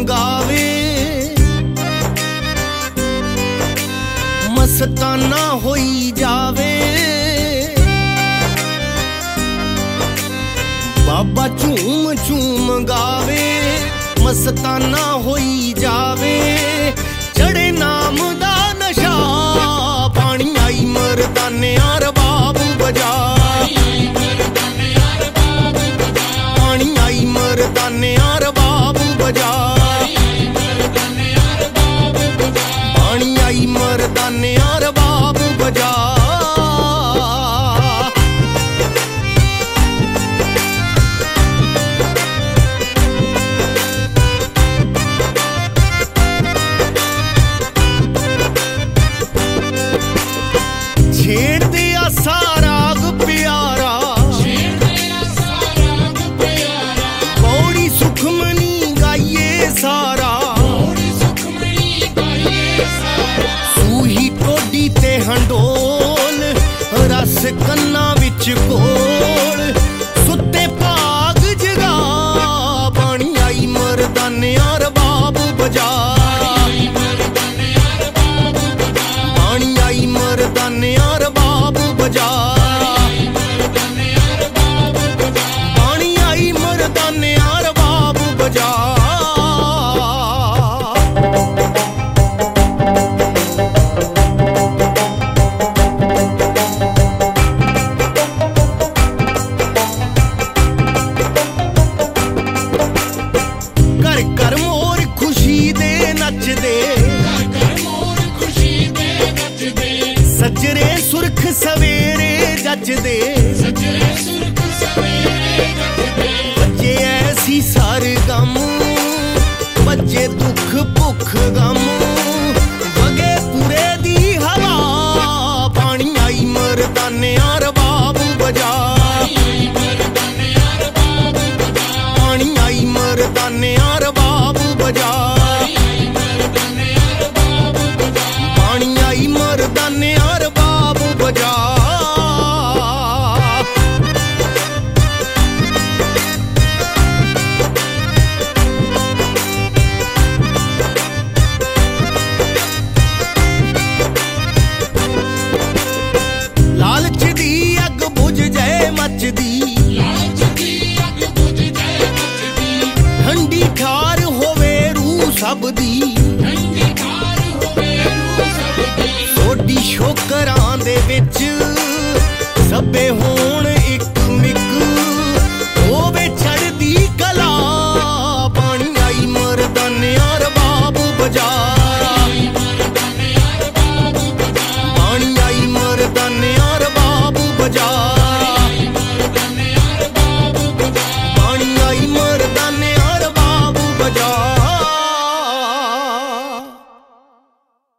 गावे मस्ताना होई जावे। बाबा झूम झूम गावे मस्ताना होई जावे। चढ़े नाम दा नशा पानी आई मर्दाने रबाब बजा। पानी आई मर्दाने रबाब बजा। पानी आई मर्दाने रबाब बजा। छेड़ दिया साराग प्यारा पौड़ी सुखमनी गाइए सारा। सूही टोडी ते हंडोल रस कन्ना विच कोल। सुते भाग जगा पानी आई मर्दाने रबाब बजा। पानी आई मर्दाने रबाब बजा। पानी आई मर्दाने रबाब बजा। घर घर मोर खुशी दे नचदे। सजरे सुरख सवेरे जचदे। बच्चे ऐसी सरगम बच्चे दुख भुख गम। वगे पूरे दी हवा पानी आई मर्दाने रबाब बजा। पानी आई मर्दाने रबाब बजा। पानी आई मर्दाने रबाब बजा। लालच दी अग बुझ जाए मचदी। ठंडी ठार होवे रूह सब दी। सोडी शोकरां दे विच